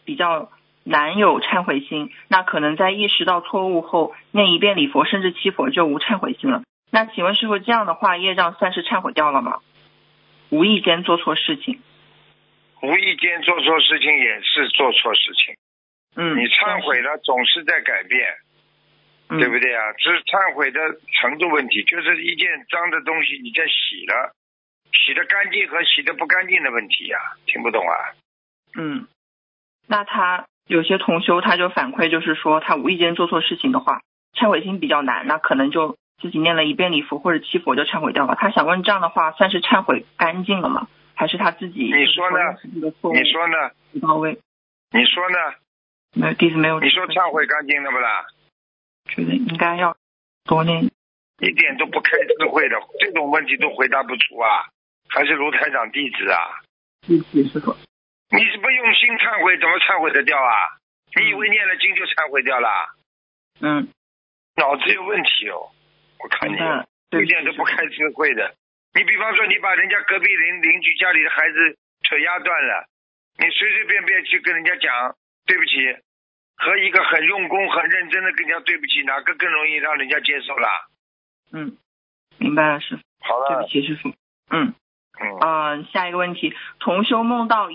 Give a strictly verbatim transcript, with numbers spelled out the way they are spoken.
比较难有忏悔心，那可能在意识到错误后念一遍礼佛甚至七佛就无忏悔心了。那请问师父，这样的话业障算是忏悔掉了吗？无意间做错事情， 无意间做错事情也是做错事情。 嗯， 你忏悔了总是在改变， 嗯、 对不对啊？只是忏悔的程度问题，就是一件脏的东西你在洗了，洗得干净和洗得不干净的问题呀、啊，听不懂啊？ 嗯，那他有些同修他就反馈，就是说他无意间做错事情的话，忏悔心比较难，那可能就自己念了一遍礼佛或者七佛就忏悔掉了。他想问，这样的话算是忏悔干净了吗？还是他自己你说呢？你说呢？ 不到位？ 你说呢？ 没有，弟子没有。 你说忏悔干净了不啦？ 觉得应该要多念。 一点都不开智慧的，这种问题都回答不出啊！还是卢台长弟子啊？ 弟子是说， 你是不用心忏悔，怎么忏悔得掉啊？你以为念了经就忏悔掉了？ 嗯， 脑子有问题哦！我看你一点都不开智慧的。你比方说，你把人家隔壁邻邻居家里的孩子腿压断了，你随随便便去跟人家讲对不起，和一个很用功、很认真的跟人家对不起，哪个更容易让人家接受啦？ 嗯，明白了，师父。 好了， 对不起，师父。嗯。 嗯。 啊、呃，下一个问题，同修梦到